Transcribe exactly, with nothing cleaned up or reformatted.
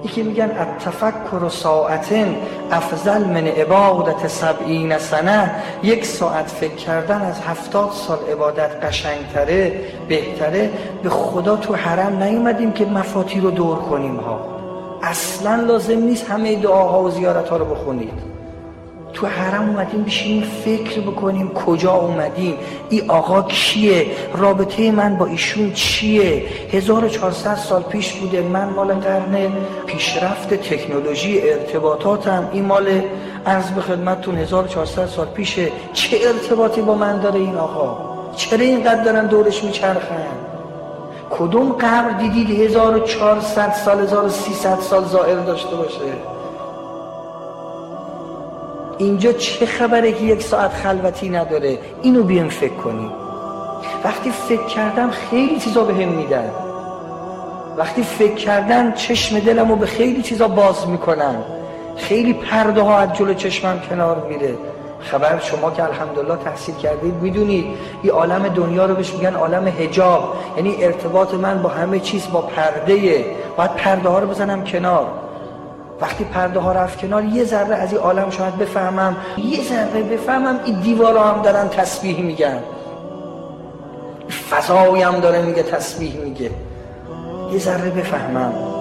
یکی میگن التفکر ساعتن افضل من عبادت سبعین سنه، یک ساعت فکر کردن از هفتاد سال عبادت قشنگتره، بهتره. به خدا تو حرم نیومدیم که مفاتیح رو دور کنیم ها، اصلا لازم نیست همه دعاها و زیارت ها رو بخونید. تو حرم اومدیم بشینیم فکر بکنیم کجا اومدیم، این آقا کیه، رابطه من با ایشون چیه، هزار و چهارصد سال پیش بوده، من مال قرن پیشرفت تکنولوژی ارتباطاتم، این مال عرض به خدمتتون هزار و چهارصد سال پیشه، چه ارتباطی با من داره این آقا، چرا اینقدر دارن دورش میچرخن؟ کدوم قبر دیدید هزار و چهارصد سال هزار و سیصد سال زائر داشته باشه؟ اینجا چه خبره که یک ساعت خلوتی نداره؟ اینو بیام فکر کنیم. وقتی فکر کردم خیلی چیزا بهم میدن، وقتی فکر کردم چشم دلمو به خیلی چیزا باز میکنن، خیلی پرده ها از جلو چشمم کنار میره. خبر شما که الحمدلله تحصیل کردید میدونید این عالم دنیا رو بهش میگن عالم حجاب، یعنی ارتباط من با همه چیز با پرده، باید پرده ها رو بزنم کنار. وقتی پرده ها رفت کنار یه ذره از این عالم شاید بفهمم، یه ذره بفهمم این دیوارا هم دارن تسبیح میگن، فضایی هم داره میگه تسبیح میگه، یه ذره بفهمم.